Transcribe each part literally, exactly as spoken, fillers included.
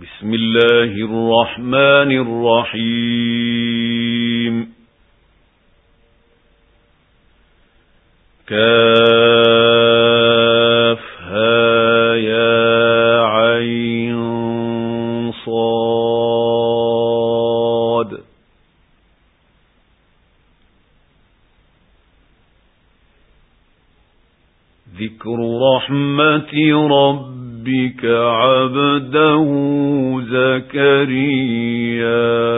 بسم الله الرحمن الرحيم كافها يا عين صاد ذكر رحمة ربك عبده زكريا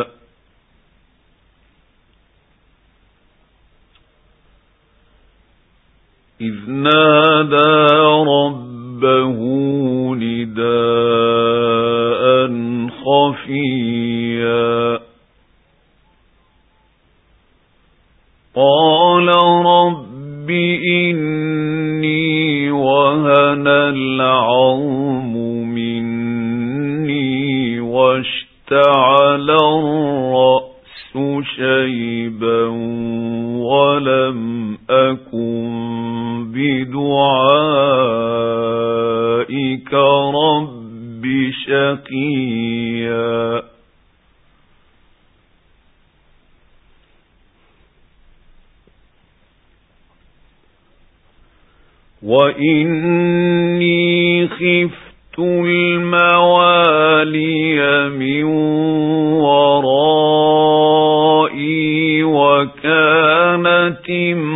إذ نادى ربه نداء خفيا قال رب إني وهن العظم مني واشتعل الرأس شيبا ولم أكن بدعائك رب شقيا وإني خفت الموالي من ورائي وكانت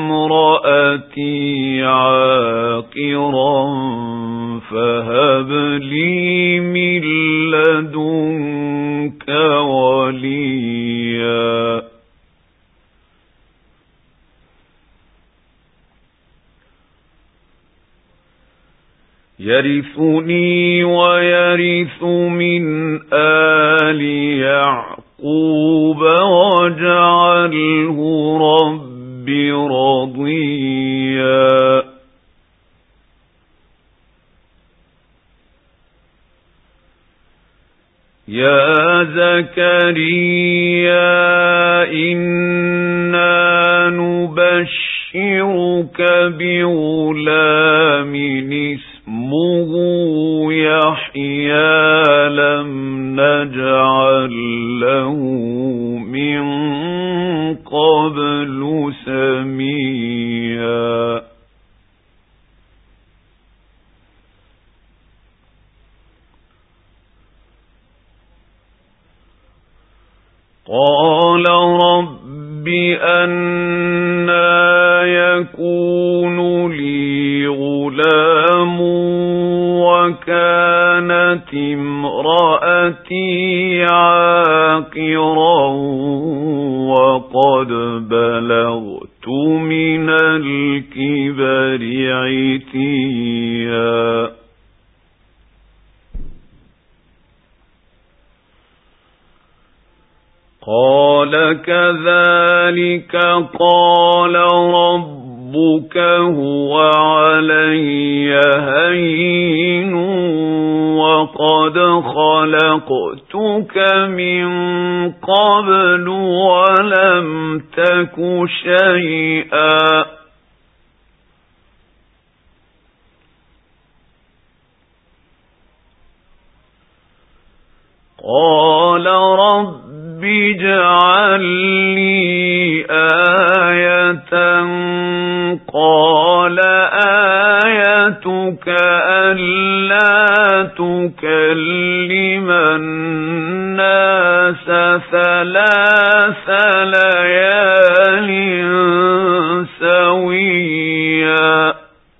امرأتي عاقرا فهب لي من لدنك وليا يرثني ويرث من آل يعقوب واجعله رب رضيا يا زكريا إنا نبشرك بغلام اسمه يحيى لم نجعل له من قبل سميا قال رب أنى يكون لي غلام وكانت امرأتي عاقرا وقد بلغت من الكبر عتيا قال كذلك قال ربك هو علي هين وقد خلقتك من قبل ولم تك شيئا قال رب اجعل لي آية قال آيتك ألا تكلم الناس ثلاث ليال سويا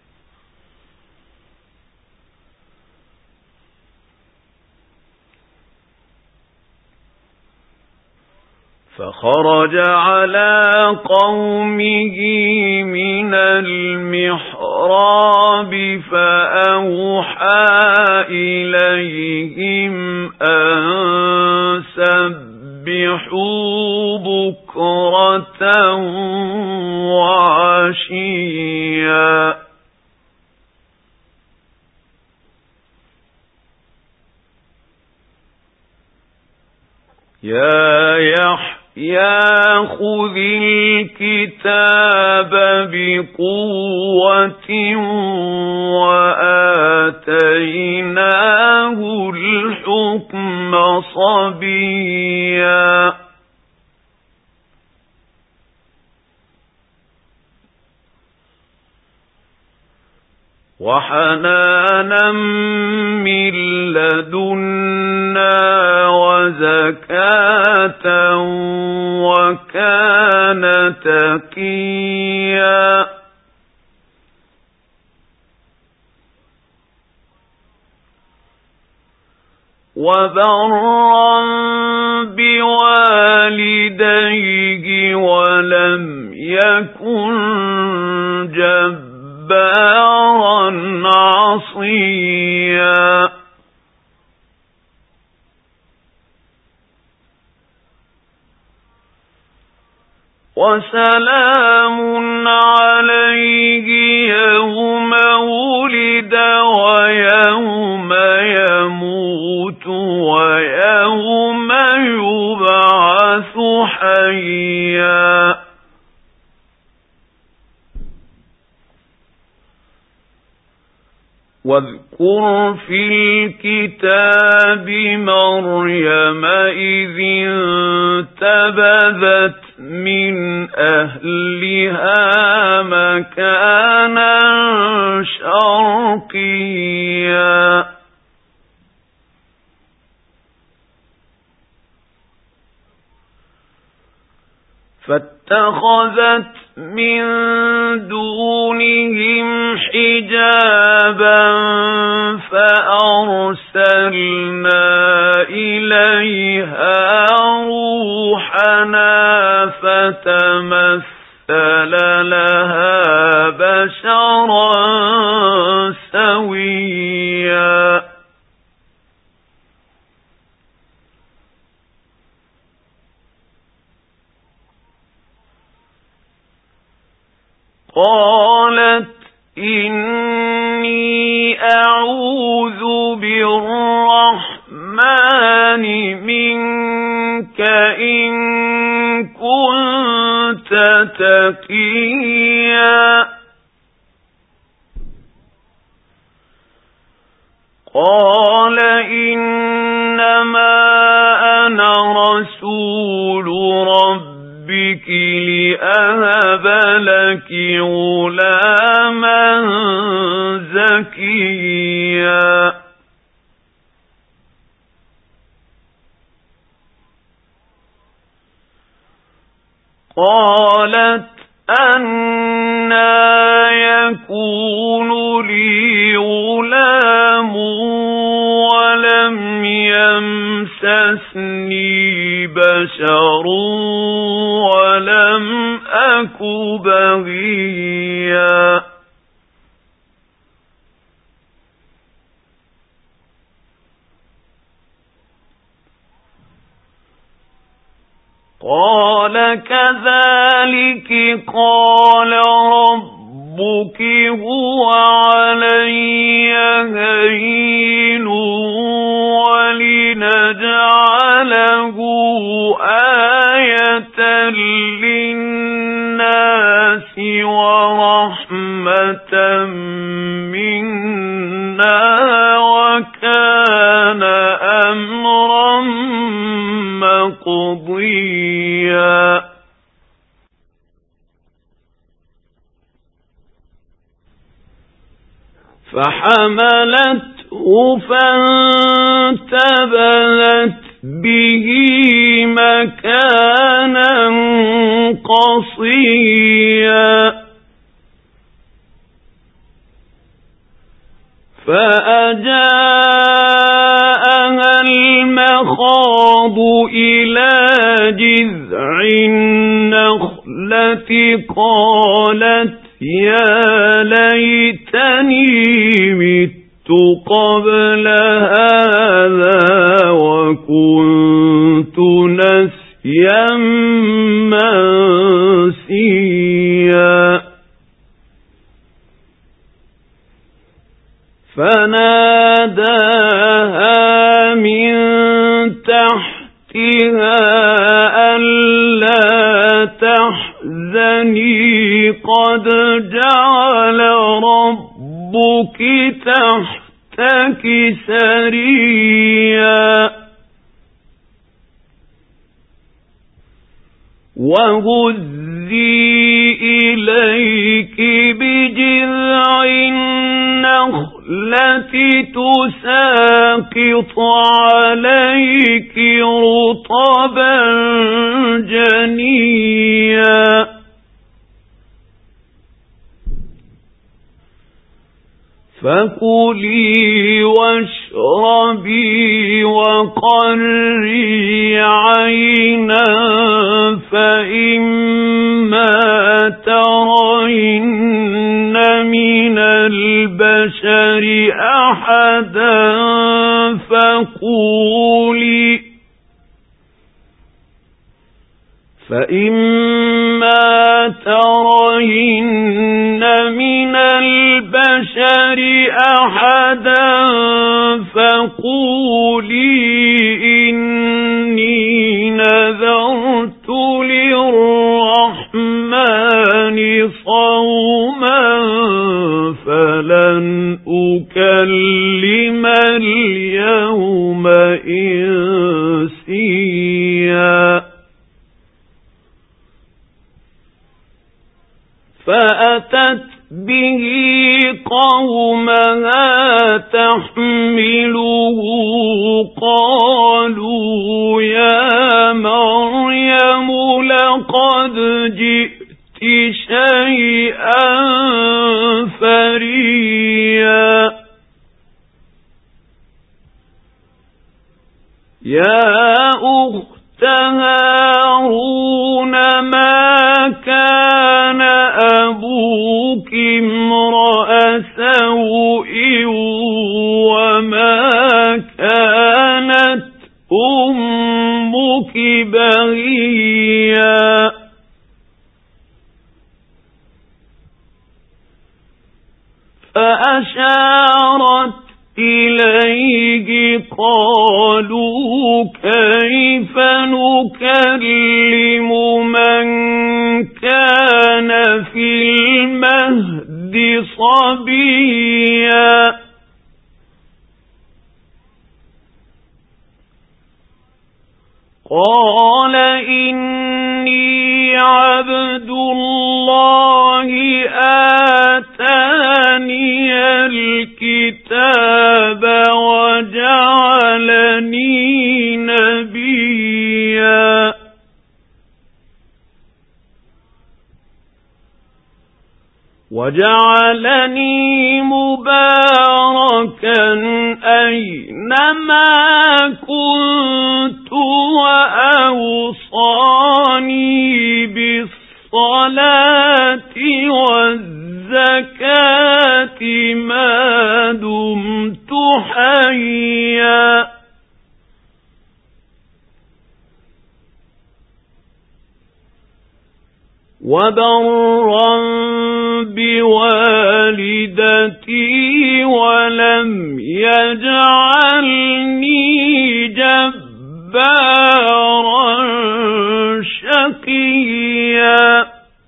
فخرج على قومه من المحراب فأوحى إليهم أن سبحوا بكرة وعشيا يا يحيى يا خذ الكتاب بقوة وآتيناه الحكم صبيا وحنانا من لدنا وزكاة وكان تقيا وبرا بوالديه ولم يكن جبارا عصيا وسلام عليه يوم ولد ويوم يموت ويوم يبعث حيا واذكر في الكتاب مريم إذ انتبذت من أهلها مكانا شرقيا فاتخذت من دونهم حجابا فأرسلنا إليها روحنا فتمثل لها بشرا سويا قالت إني أعوذ بالرحمن منك إن كنت تقيا قال إنما أنا رسول ربك بك لأهب لك غلاما زكيا قالت أنى يكون لي غلام ولم يمسسني بشر ولم أك بغيا قال كذلك قال ربك هو علي هين ولنجعله آية للناس ورحمة منا وكان أمرا مقضيا فحملته فانتبذت به مكانا قصيا فأجاءها المخاض إلى جذع النخلة قالت يا ليتني مت قبل هذا وكنت نسيا منسيا فناداها من تحتها ألا تحزني قد جعل ربك تحتك سريا وهزي إليك بجذع النخلة تساقط عليك رطبا جنيا فكلي واشربي وقري عينا فإما ترين من البشر أحدا فقولي فإما ترين من البشر أحدا فقولي إني نذرت للرحمن صوما فلن أكلم اليوم إنسيا فأتت به قومها تحمله قالوا يا مريم لقد جئت شيئا فريا يا أخت هارون ما كان أبوك امرأ سوء وما كانت أمك بغيا فأشارت إليه قالوا كيف نكلم من كان في المهد صبيا قال إني عبد الله آتاني الكتاب وجعلني نبيا وجعلني مباركا أينما كنت وأوصاني بالصلاة والزكاة ما دمت حيا وبرا بوالدتي ولم يجعلني جبارا شقيا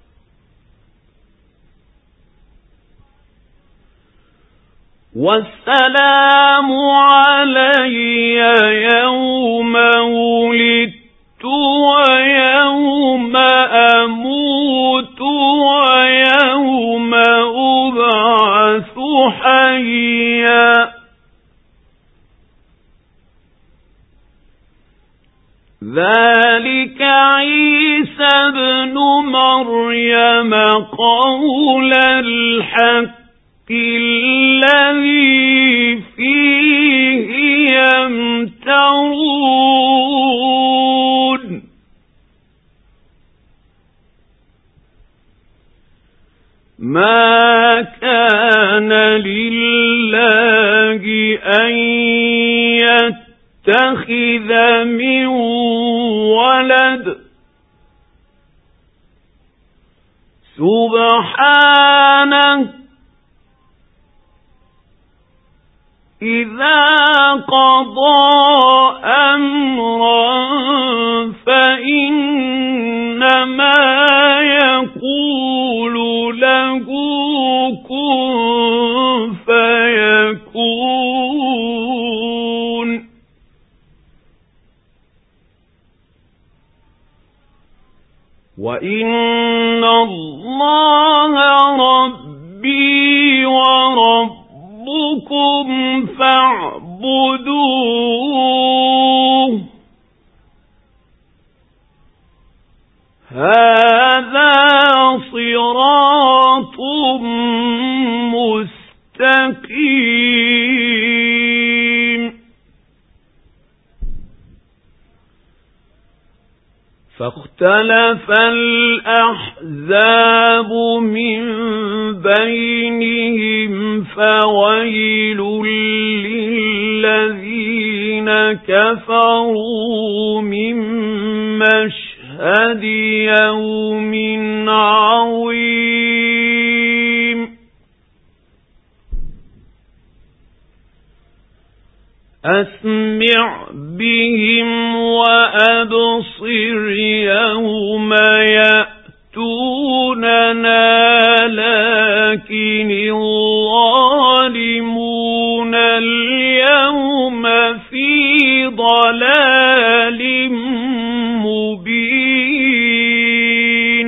والسلام علي يوم ولدت ويوم أموت ويوم أبعث حيا ذلك عيسى ابن مريم قول الحق الذي فيه يمترون ما كان لله أن يتخذ من ولد سبحانه إذا قضى أمرا فإنما يقول له كن فيكون وَإِنَّ اللَّهَ رَبِّي وَرَبُّكُمْ فَاعْبُدُوهُ هَذَا صِرَاطٌ مُسْتَقِيمٌ. فاختلف الأحزاب من بينهم فويل للذين كفروا من مشهد يوم عظيم. أسمع بهم وأبصر يوم يأتوننا لكن الظالمون اليوم في ضلال مبين.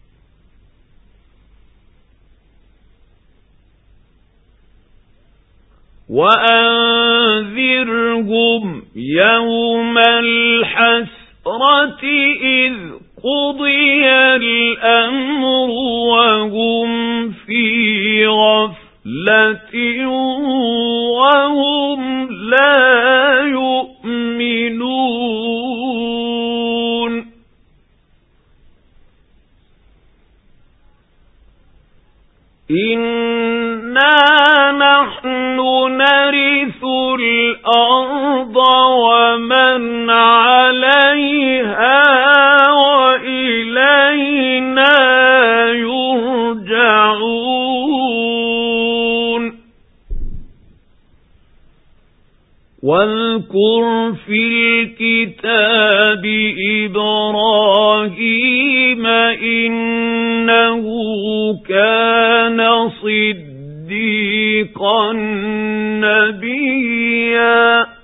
وأنذرهم يوم الحسرة إذ قضي الأمر وهم في غفلة وهم لا يؤمنون. إنا نحن نرث الأرض ومن عليها وإلينا يرجعون. واذكر في الكتاب إبراهيم إنه كان صديقا نبيا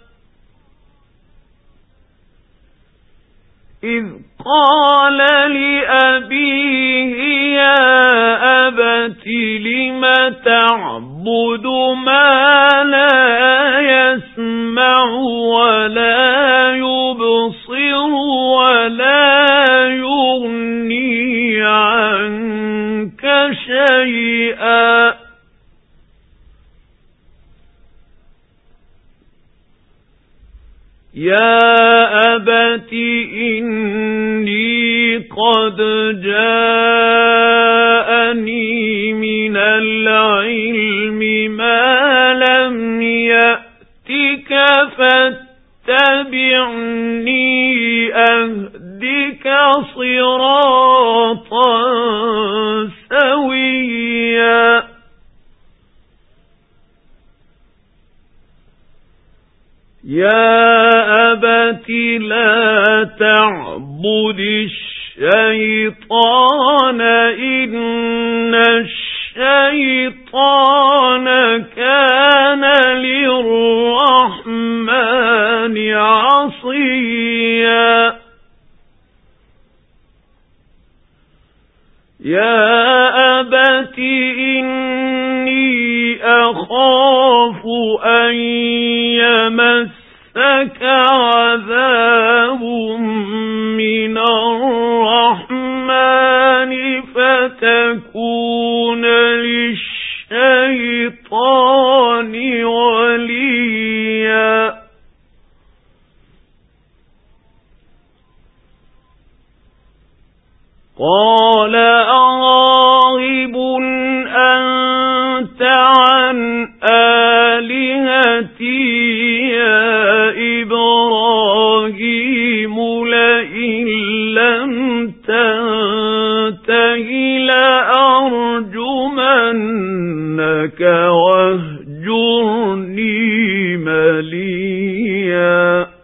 إذ قال لأبيه يا أبت لم تعبد ما لا يسمع ولا يبصر ولا يغني عنك شيئا يا أبت إني قد جاءني من العلم ما لم يأتك فاتبعني أهدك صراطا سويا. يا أبت لا تعبد الشيطان إن الشيطان كان للرحمن عصيا. يا أبت إني أخاف أن يمسك عذاب من الرحمن فتكون للشيطان وليا. قال أراغب أنت عن آلهتي يا إبراهيم لئن لم تنته لأرجمنك واهجرني مليا.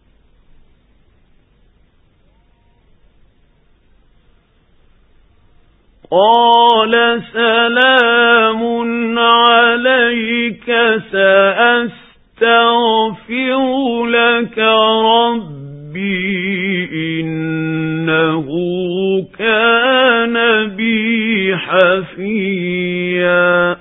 قال سلام عليك سأستغفر لك ربي إنه كان حَفِيًّا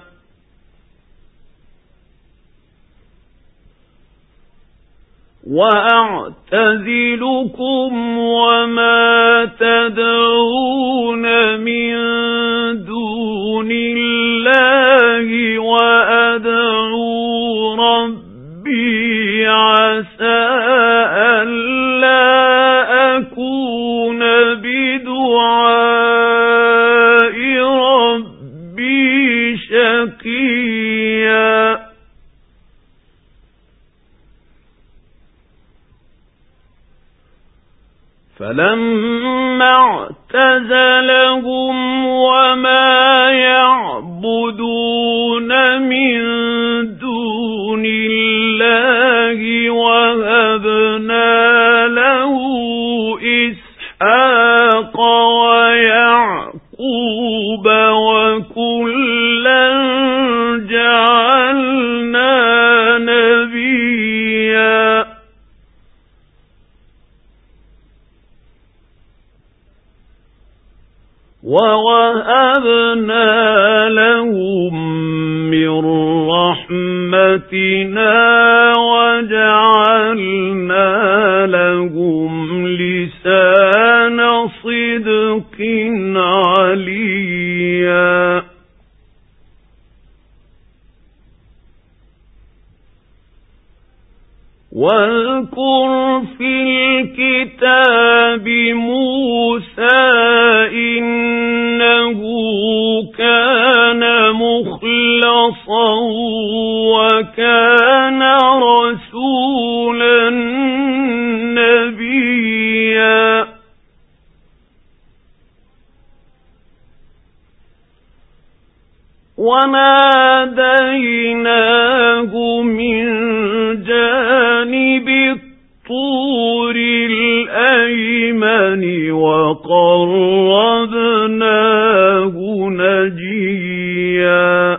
وَأَعْتَزِلُكُمْ وَمَا تَدْعُونَ مِن دُونِ اللَّهِ وَأَدْعُو رَبِّي عَسَىٰ أَلَّا أَكُونَ بِدُعَاءِ رَبِّي شَقِيًّا فَلَمَّا اعْتَزَلَهُمْ وَمَا يَعْبُدُونَ مِن دُونِ اللَّهِ وَهَبْنَا لَهُ إِسْحَاقَ وَيَعْقُوبَ وَكُلًّا جَعَلْنَا نَبِيًّا وَوَهَبْنَا لَهُم مِّن رَّحْمَتِنَا وَجَعَلْنَا لَهُمْ لِسَانَ صِدْقٍ عَلِيًّا وَاذْكُرْ فِي الْكِتَابِ مُوسَىٰ إِنَّهُ كَانَ مُخْلَصًا وَكَانَ رَسُولًا نَّبِيًّا وَنَادَيْنَاهُ مِن جَانِبِ الطُّورِ الْأَيْمَنِ وَقَرَّبْنَاهُ نَجِيًّا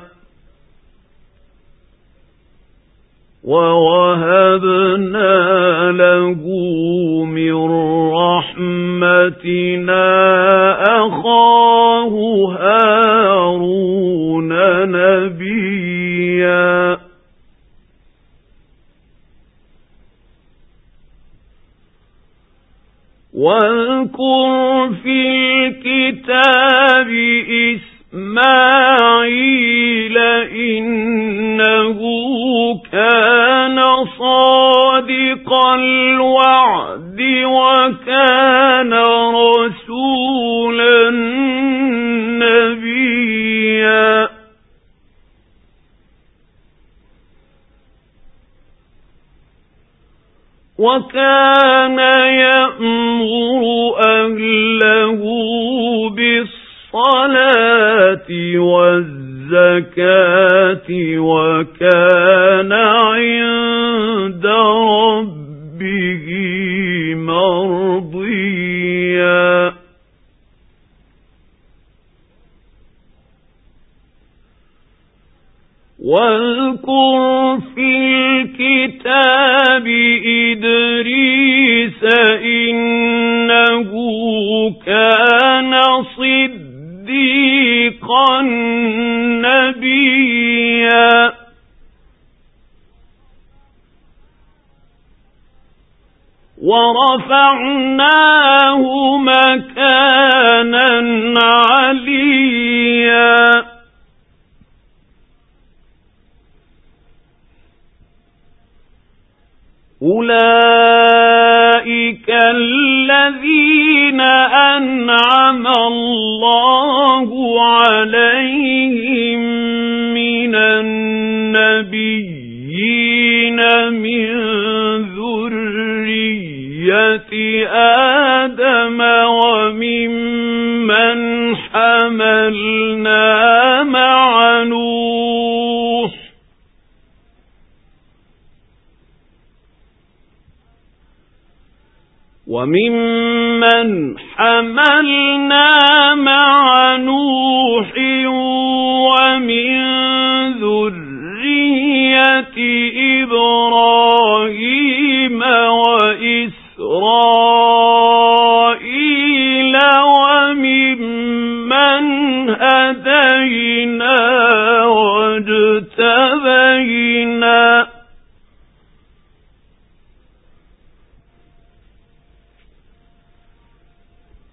وَوَهَبْنَا لَهُ مِن رَّحْمَتِنَا أَخَاهُ هَارُونَ نَبِيًّا وَاذْكُرْ فِي الْكِتَابِ إِسْمَاعِيلَ إِنَّهُ كَانَ صَادِقَ الْوَعْدِ وَكَانَ رَسُولًا نَّبِيًّا وَكَانَ يَأْمُرُ أَهْلَهُ بِالصَّلَاةِ وَالزَّكَاةِ وَكَانَ عِندَ رَبِّهِ مَرْضِيًّا وَاذْكُرْ فِي الْكِتَابِ إِدْرِيسَ إِنَّهُ كَانَ صِدِّيقًا نَّبِيًّا وَرَفَعْنَاهُ مَكَانًا عَلِيًّا أُولَئِكَ الَّذِينَ أَنْعَمَ اللَّهُ عَلَيْهِمْ مِنَ النَّبِيِّينَ مِن ذُرِّيَّةِ آدَمَ وَمِمَّنْ حَمَلْنَا مَعَ نُوحٍ وَمِمَّنْ حَمَلْنَا مَعَ نُوحٍ وَمِن ذُرِّيَّةِ إِبْرَاهِيمَ وَإِسْرَائِيلَ وَمِمَّنْ هَدَيْنَا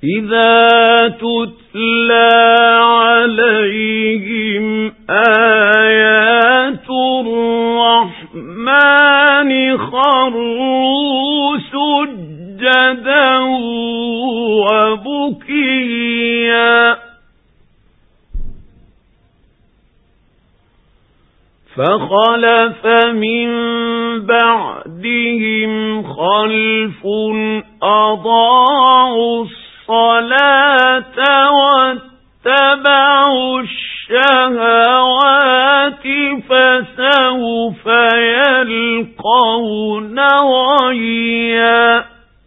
إذا تتلى عليهم آيات الرحمن خروا سجدا وبكيا فخلف من بعدهم خلف أضاعوا الصلاة واتبعوا الشهوات فسوف يلقون غيا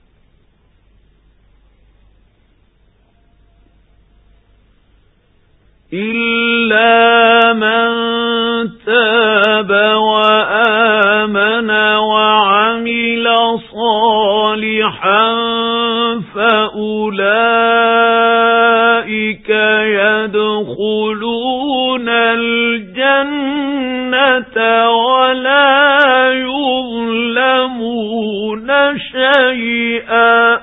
إلا من تاب وآمن وعمل صالحا فأولئك يدخلون الجنة ولا يظلمون شيئا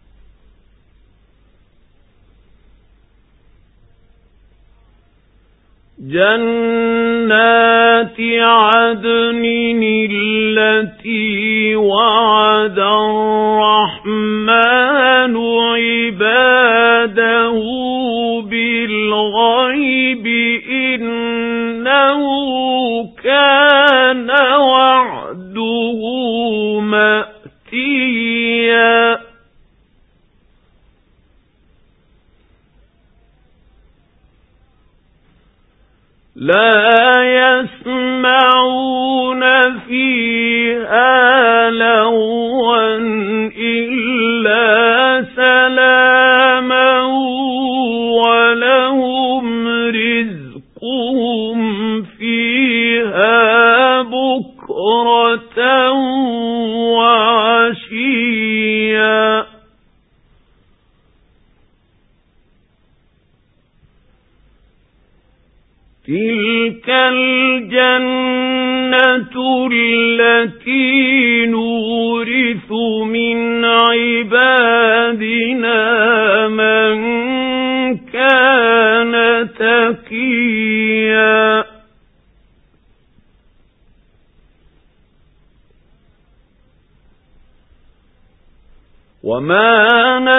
جنات عدن التي وعد الرحمن عباده بالغيب إنه كان وعده مأتيا لا يسمعون فيها لغوا إلا سلاما ولهم رزقهم فيها بكرة وعشيا تلك الجنة التي نورث من عبادنا من كان تقيا وما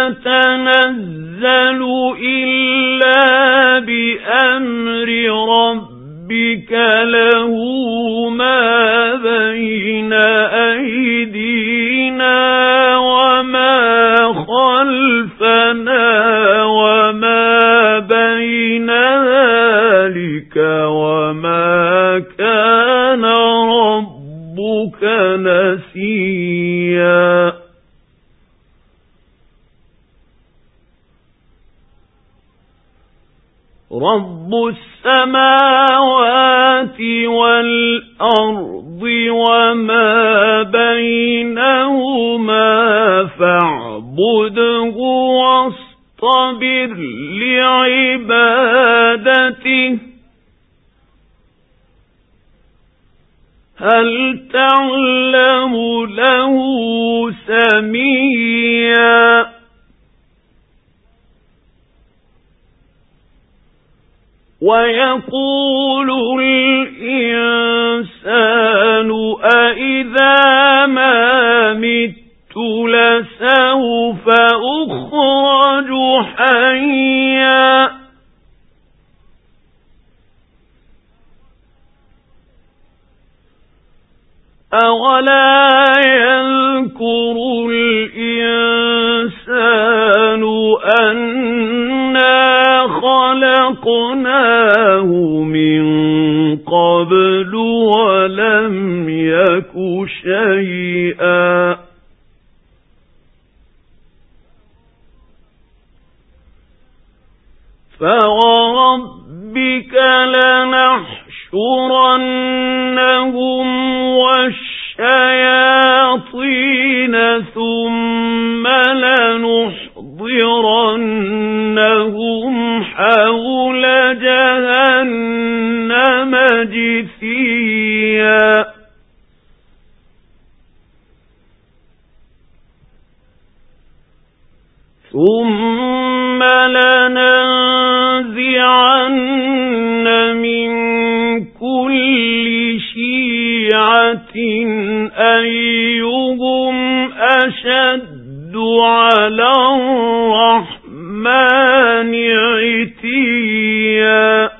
نتنزل إلا بأمر ربك له ما بين أيدينا وما خلفنا وما بين ذلك وما كان ربك نسيا رب السماوات والأرض وما بينهما فاعبده واصطبر لعبادته هل تعلم له سميا ويقول الإنسان أإذا ما مت لسوف أخرج حيا أولا يذكر الإنسان أنا خلقناه من قبل ولم يك شيئا فوربك لنحشرنهم والشياطين ثم لنحضرنهم حول جهنم جثيا ثم لننزعن من كل شيعة أيهم أشد على الرحمن عتيا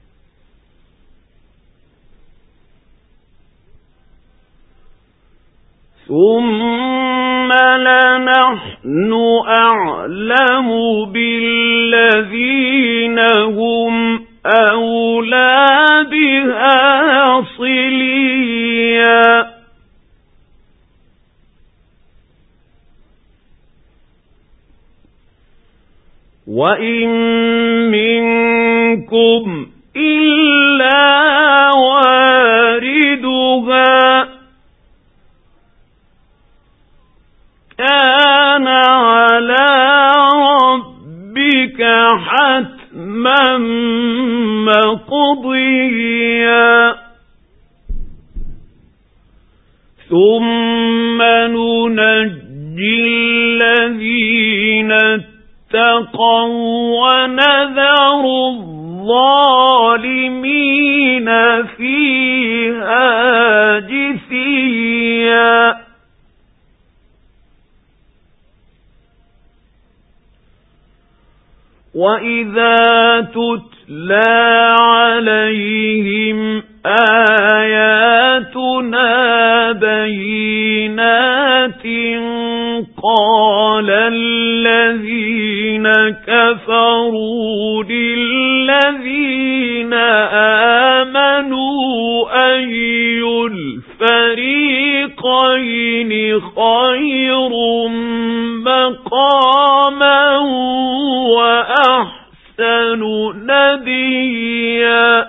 ثم لنحن أعلم بالذين هم أولى بها صليا وإن منكم إلا واردها كان على ربك حتما مقضيا ثم ننجي الذين اتقوا ونذر الظالمين فيها جثيا وَإِذَا تُتْلَى عَلَيْهِمْ آيَاتُنَا بَيِّنَاتٍ قَالَ الَّذِينَ كَفَرُوا لِلَّذِينَ آمَنُوا أَيُّ الْفَرِيقَيْنِ خَيْرٌ مَقَامًا وَأَحْسَنُ نَدِيًّا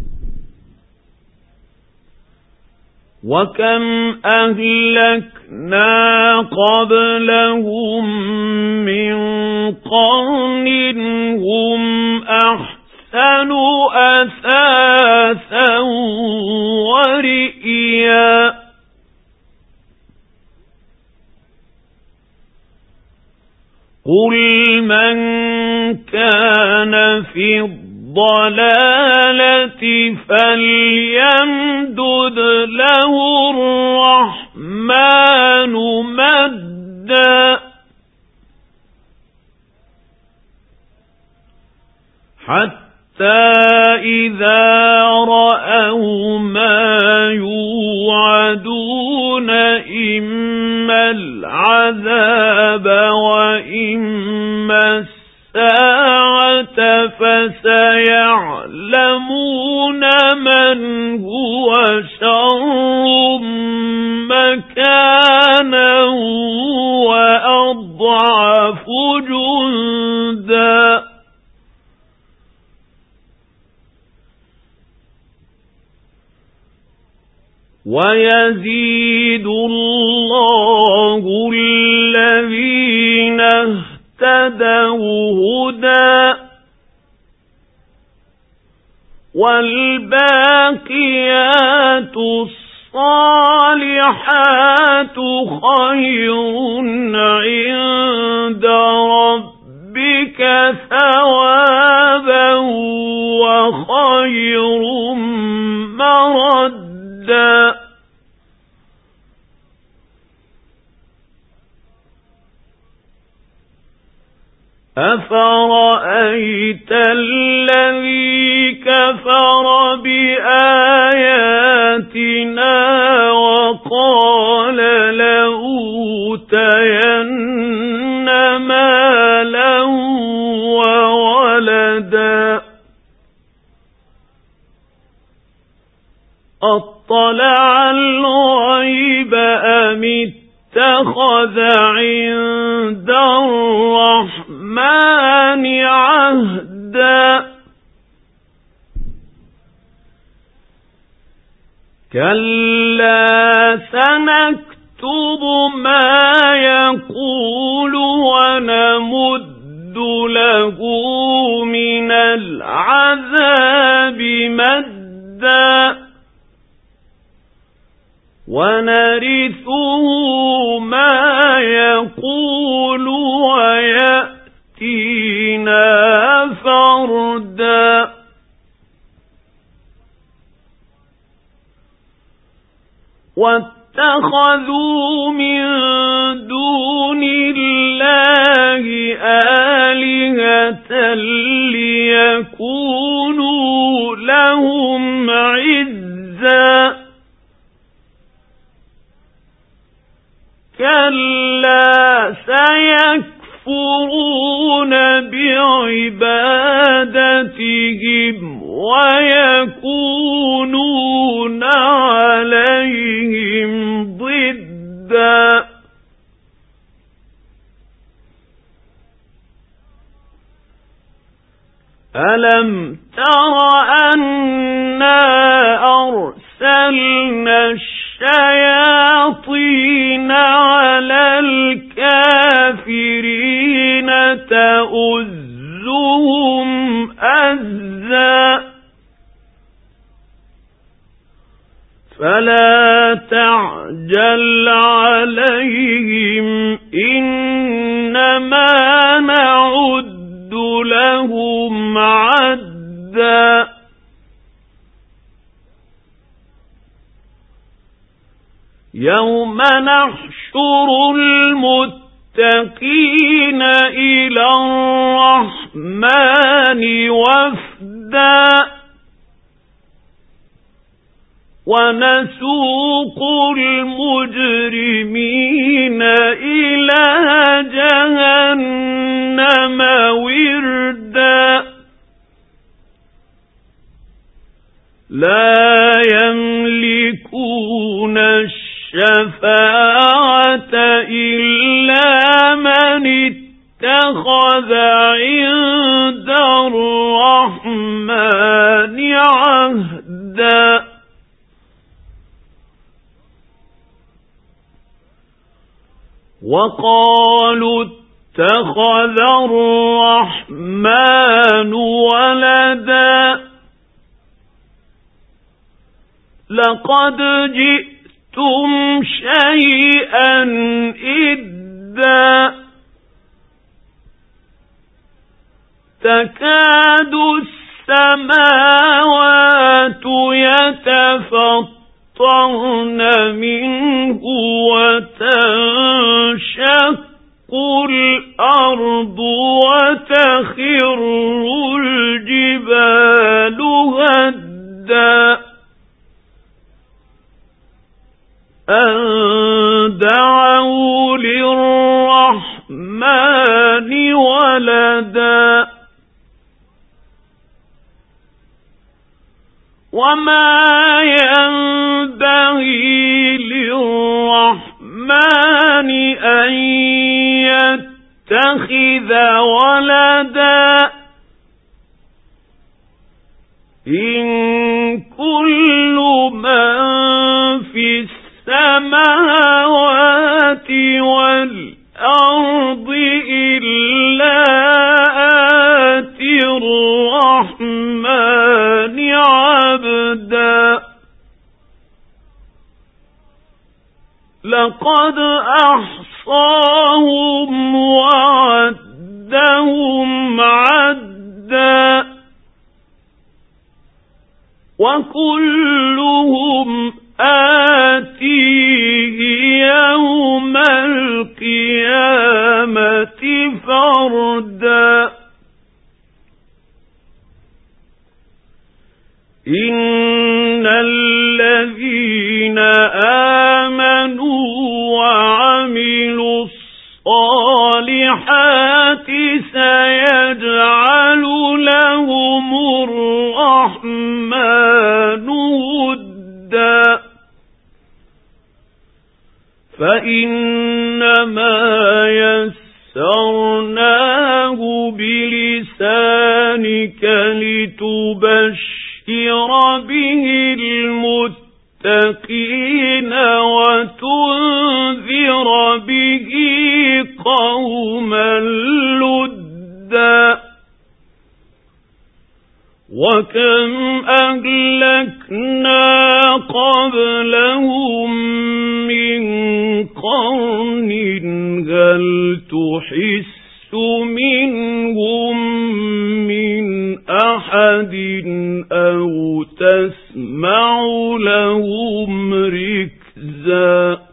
وَكَمْ أَهْلَكْنَا قَبْلَهُمْ مِنْ قَرْنٍ هُمْ أَحْسَنُ أَثَاثًا وَرِئْيًا قُلْ مَنْ كَانَ فِي الضَّلَالَةِ فَلْيَمْدُدْ لَهُ الرَّحْمَنُ مَدًّا حَتَّى إِذَا رَأَوْا مَا يُوعَدُونَ إِمَّا الْعَذَابَ وَإِمَّا السَّاعَةَ فَسَيَعْلَمُونَ مَنْ هُوَ شَرٌّ مَكَانًا وَأَضْعَفُ جُندًا وَيَزِيدُ اللَّهُ الَّذِينَ اهْتَدَوْا هُدًى وَالْبَاقِيَاتُ الصَّالِحَاتُ خَيْرٌ عِندَ رَبِّكَ ثَوَابًا وَخَيْرٌ مَّرَدًّا أَفَرَأَيْتَ الَّذِي كَفَرَ بِآيَاتِنَا وَقَالَ لَأُوتَيَنَّ مَالًا وَوَلَدًا أَطَّلَعَ الْغَيْبَ أَمِ اتَّخَذَ عِندَ الرَّحْمَنِ عَهْدًا كَلَّا سَنَكْتُبُ مَا يَقُولُ وَنَمُدُّ لَهُ مِنَ الْعَذَابِ مَدًّا وَنَرِثُهُ مَا يَقُولُ وَيَأْتِي آتينا فردا واتخذوا من دون الله آلهة ليكونوا لهم عزا كلا سيكفرون بعبادتهم ويكونون عليهم ضدا ألم تر أنا أرسلنا الشياطين على الكافرين تؤزهم أزا فلا تعجل عليهم إنما نعد لهم عدا يوم نحشر المتقين إلى الرحمن وفدا ونسوق المجرمين إلى جهنم وردا لا يملكون الشفاعة إلا من اتخذ عند الرحمن عهدا وقالوا اتخذ الرحمن ولدا لقد جئتم شيئا إدا تكاد السماوات يتفطرن منه وتنشق الأرض وتخر الجبال هدا أن دعوا للرحمن ولدا وما ينبغي للرحمن أن يتخذ ولدا إن كل من في السماوات والأرض إلا آتي الرحمن عبدا لقد أحصاهم وعدهم عدا وكلهم آتيه يوم القيامة فردا إن الذين آمنوا وعملوا الصالحات سيجعل لهم الرحمن ودا فإنما يسرناه بلسانك لتبشر به المتقين وتنذر به قوما لدا وكم أهلكنا قبلهم من قرن هل تحس من أو تسمع لهم ركزا